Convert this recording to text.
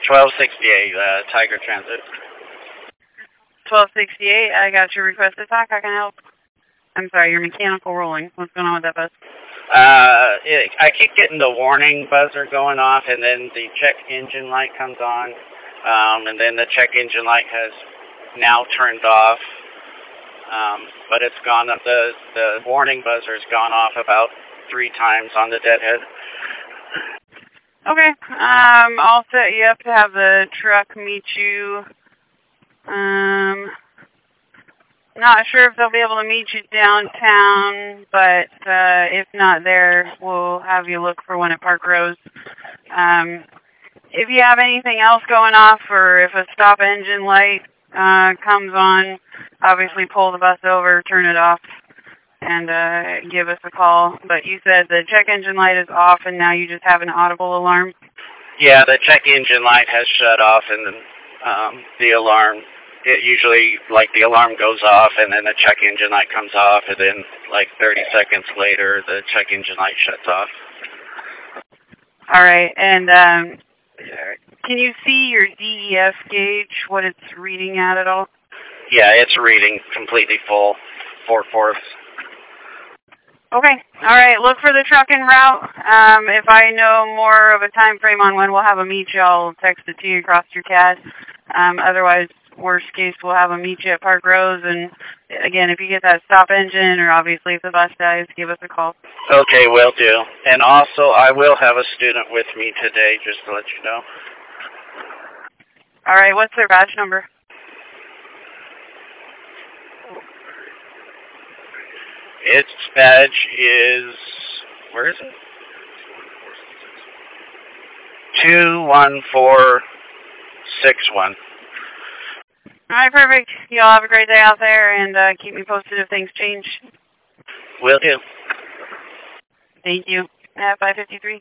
1268, Tiger Transit. 1268, I got your request to talk. How can I help? I'm sorry, your mechanical rolling. What's going on with that bus? I keep getting the warning buzzer going off, and then the check engine light comes on, and then the check engine light has now turned off, but it's gone up. The warning buzzer's gone off about 3 times on the deadhead. Okay, I'll set you up to have the truck meet you. Not sure if they'll be able to meet you downtown, but if not there, we'll have you look for one at Park Rose. If you have anything else going off, or if a stop engine light comes on, obviously pull the bus over, turn it off, and give us a call. But you said the check engine light is off, and now you just have an audible alarm? Yeah, the check engine light has shut off, and then the alarm, it usually, like, the alarm goes off, and then the check engine light comes off, and then, like, 30 seconds later, the check engine light shuts off. All right, and can you see your DEF gauge, what it's reading at all? Yeah, it's reading completely full, 4/4. Okay, all right, look for the truck en route. If I know more of a time frame on when we'll have a meet you, I'll text it to you across your CAD. Otherwise, worst case, we'll have a meet you at Park Rose, and again, if you get that stop engine, or obviously if the bus dies, give us a call. Okay, will do. And also, I will have a student with me today, just to let you know. All right, what's their badge number? Its badge is, where is it? 21461. All right, perfect. Y'all have a great day out there, and keep me posted if things change. Will do. Thank you. At 553.